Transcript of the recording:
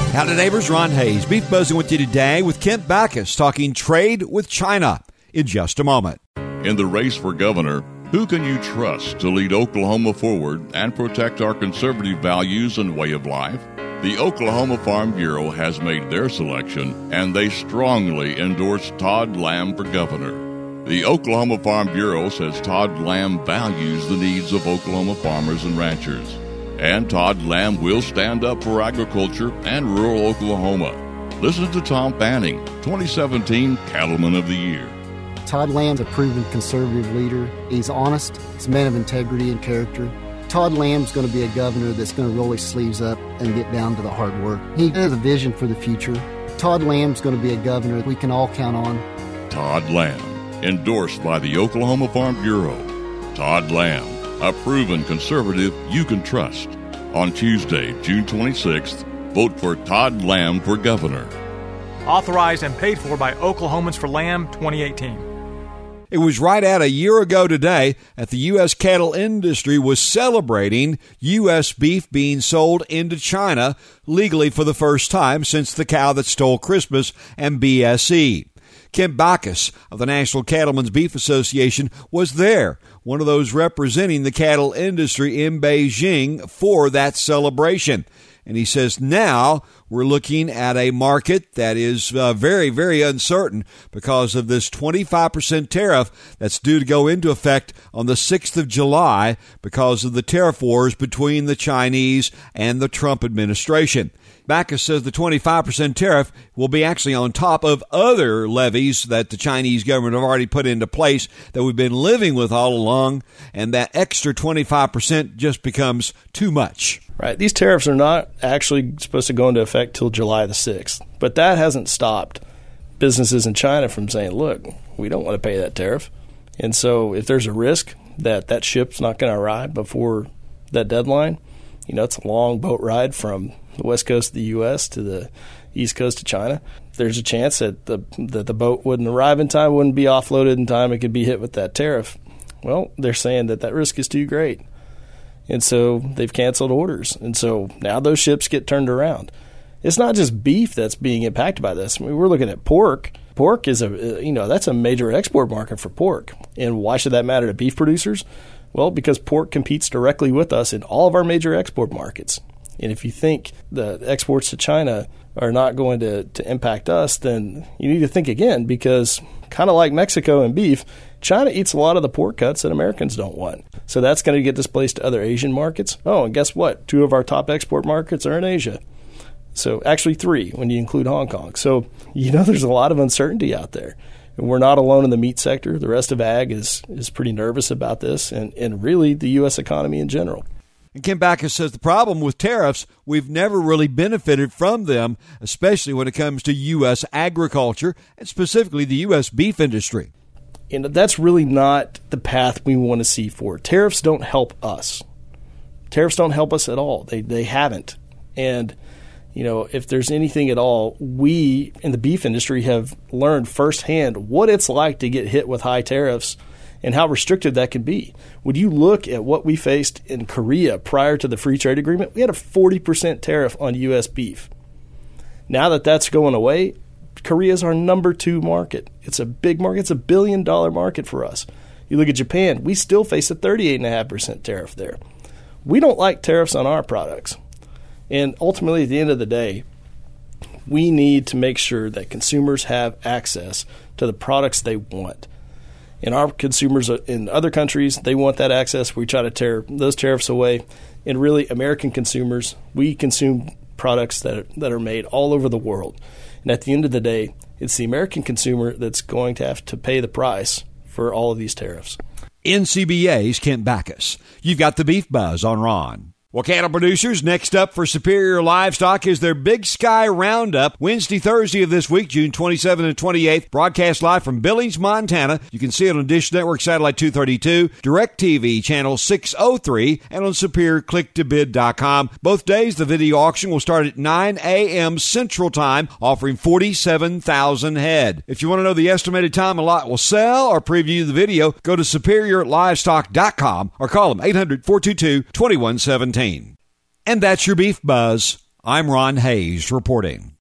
Howdy, neighbors. Ron Hayes, Beef Buzzing with you today with Kent Backus talking trade with China in just a moment. In the race for governor, who can you trust to lead Oklahoma forward and protect our conservative values and way of life? The Oklahoma Farm Bureau has made their selection, and they strongly endorse Todd Lamb for governor. The Oklahoma Farm Bureau says Todd Lamb values the needs of Oklahoma farmers and ranchers. And Todd Lamb will stand up for agriculture and rural Oklahoma. Listen to Tom Fanning, 2017 Cattleman of the Year. Todd Lamb's a proven conservative leader. He's honest. He's a man of integrity and character. Todd Lamb's going to be a governor that's going to roll his sleeves up and get down to the hard work. He has a vision for the future. Todd Lamb's going to be a governor we can all count on. Todd Lamb, endorsed by the Oklahoma Farm Bureau. Todd Lamb, a proven conservative you can trust. On Tuesday, June 26th, vote for Todd Lamb for governor. Authorized and paid for by Oklahomans for Lamb 2018. It was right at a year ago today that the U.S. cattle industry was celebrating U.S. beef being sold into China legally for the first time since the cow that stole Christmas and BSE. Kent Backus of the National Cattlemen's Beef Association was there, one of those representing the cattle industry in Beijing for that celebration. And he says now we're looking at a market that is very, very uncertain because of this 25% tariff that's due to go into effect on the 6th of July because of the tariff wars between the Chinese and the Trump administration. Backus says the 25% tariff will be actually on top of other levies that the Chinese government have already put into place that we've been living with all along, and that extra 25% just becomes too much. Right. These tariffs are not actually supposed to go into effect till July the 6th, but that hasn't stopped businesses in China from saying, look, we don't want to pay that tariff. And so if there's a risk that that ship's not going to arrive before that deadline, you know, it's a long boat ride from the west coast of the U.S. to the east coast of China. There's a chance that the boat wouldn't arrive in time, wouldn't be offloaded in time, it could be hit with that tariff. Well, they're saying that risk is too great. And so they've canceled orders. And so now those ships get turned around. It's not just beef that's being impacted by this. I mean, we're looking at pork. Pork is that's a major export market for pork. And why should that matter to beef producers? Well, because pork competes directly with us in all of our major export markets. And if you think the exports to China are not going to impact us, then you need to think again, because kind of like Mexico and beef, China eats a lot of the pork cuts that Americans don't want. So that's going to get displaced to other Asian markets. Oh, and guess what? 2 of our top export markets are in Asia. So actually 3 when you include Hong Kong. So, there's a lot of uncertainty out there. And we're not alone in the meat sector. The rest of ag is pretty nervous about this and really the U.S. economy in general. And Kent Backus says the problem with tariffs, we've never really benefited from them, especially when it comes to U.S. agriculture and specifically the U.S. beef industry. And that's really not the path we want to see forward. Tariffs don't help us. Tariffs don't help us at all. They haven't. And, if there's anything at all, we in the beef industry have learned firsthand what it's like to get hit with high tariffs and how restrictive that can be. When you look at what we faced in Korea prior to the free trade agreement, we had a 40% tariff on U.S. beef. Now that that's going away, Korea is our number 2 market. It's a big market. It's a $1 billion market for us. You look at Japan, we still face a 38.5% tariff there. We don't like tariffs on our products. And ultimately, at the end of the day, we need to make sure that consumers have access to the products they want. And our consumers in other countries, they want that access. We try to tear those tariffs away. And really, American consumers, we consume products that are made all over the world. And at the end of the day, it's the American consumer that's going to have to pay the price for all of these tariffs. NCBA's Kent Backus. You've got the Beef Buzz on Ron. Well, cattle producers, next up for Superior Livestock is their Big Sky Roundup, Wednesday, Thursday of this week, June 27th and 28th, broadcast live from Billings, Montana. You can see it on Dish Network Satellite 232, DirecTV Channel 603, and on SuperiorClickToBid.com. Both days, the video auction will start at 9 a.m. Central Time, offering 47,000 head. If you want to know the estimated time a lot will sell or preview the video, go to SuperiorLivestock.com or call them 800-422-2117. And that's your Beef Buzz I'm Ron Hayes reporting.